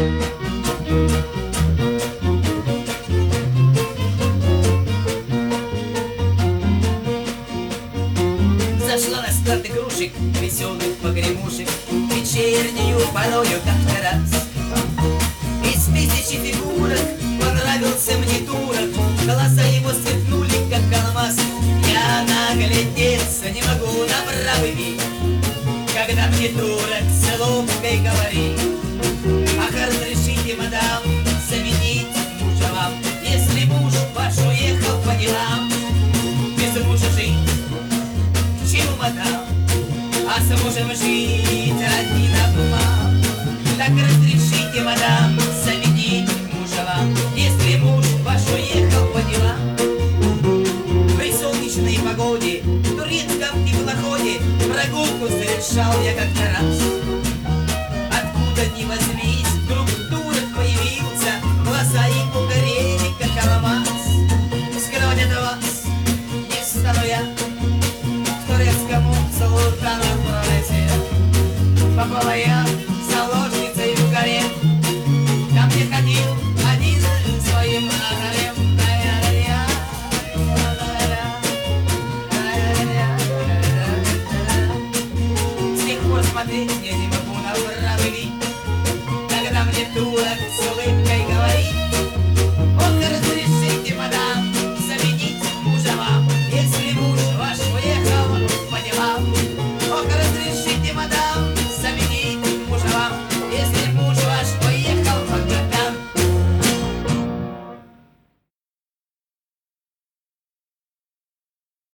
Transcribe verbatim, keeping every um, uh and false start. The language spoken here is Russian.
Зашла на склад игрушек, веселых погремушек, вечернюю порою как-то раз. Из тысячи фигурок понравился мне турок, глаза его сверкнули, как алмаз. Я наглядеться не могу на правый вид, когда мне турок с улыбкой говорит: ах, разрешите, мадам, заменить мужа вам, если муж ваш уехал по делам. Без мужа жить, к чему, мадам, а с мужем жить один обман. Так разрешите, мадам, заменить мужа вам, если муж ваш уехал по делам. При солнечной погоде, в турецком теплоходе прогулку совершал я как-то раз. Откуда ни возьмись, вдруг турок появился, глаза ему горели, как алмаз. Скрывать от вас не стану я, к турецкому султану пролетел. Попала я заложницей в горе, там где ходил один своим гарем. С тех пор смотреть я не могу на правый вид, когда мне турок с улыбкой